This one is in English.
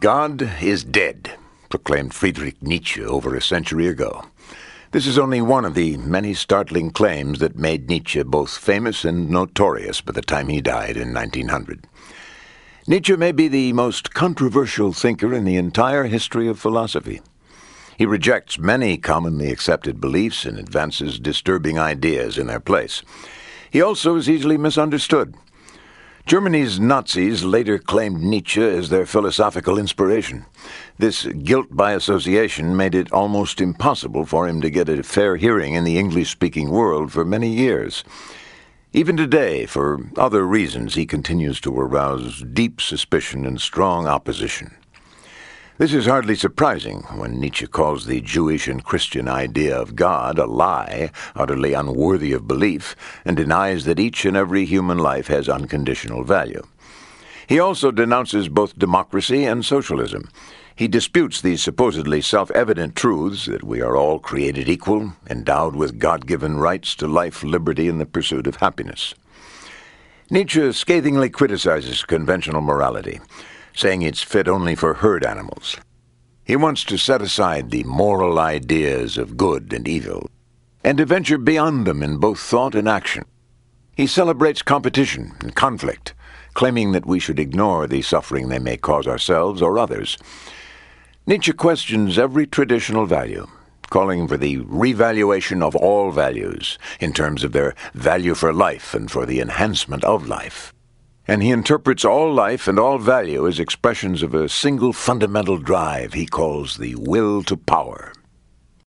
God is dead, proclaimed Friedrich Nietzsche over a century ago. This is only one of the many startling claims that made Nietzsche both famous and notorious by the time he died in 1900. Nietzsche may be the most controversial thinker in the entire history of philosophy. He rejects many commonly accepted beliefs and advances disturbing ideas in their place. He also is easily misunderstood. Germany's Nazis later claimed Nietzsche as their philosophical inspiration. This guilt by association made it almost impossible for him to get a fair hearing in the English-speaking world for many years. Even today, for other reasons, he continues to arouse deep suspicion and strong opposition. This is hardly surprising when Nietzsche calls the Jewish and Christian idea of God a lie, utterly unworthy of belief, and denies that each and every human life has unconditional value. He also denounces both democracy and socialism. He disputes these supposedly self-evident truths that we are all created equal, endowed with God-given rights to life, liberty, and the pursuit of happiness. Nietzsche scathingly criticizes conventional morality, saying it's fit only for herd animals. He wants to set aside the moral ideas of good and evil, and to venture beyond them in both thought and action. He celebrates competition and conflict, claiming that we should ignore the suffering they may cause ourselves or others. Nietzsche questions every traditional value, calling for the revaluation of all values in terms of their value for life and for the enhancement of life. And he interprets all life and all value as expressions of a single fundamental drive he calls the will to power.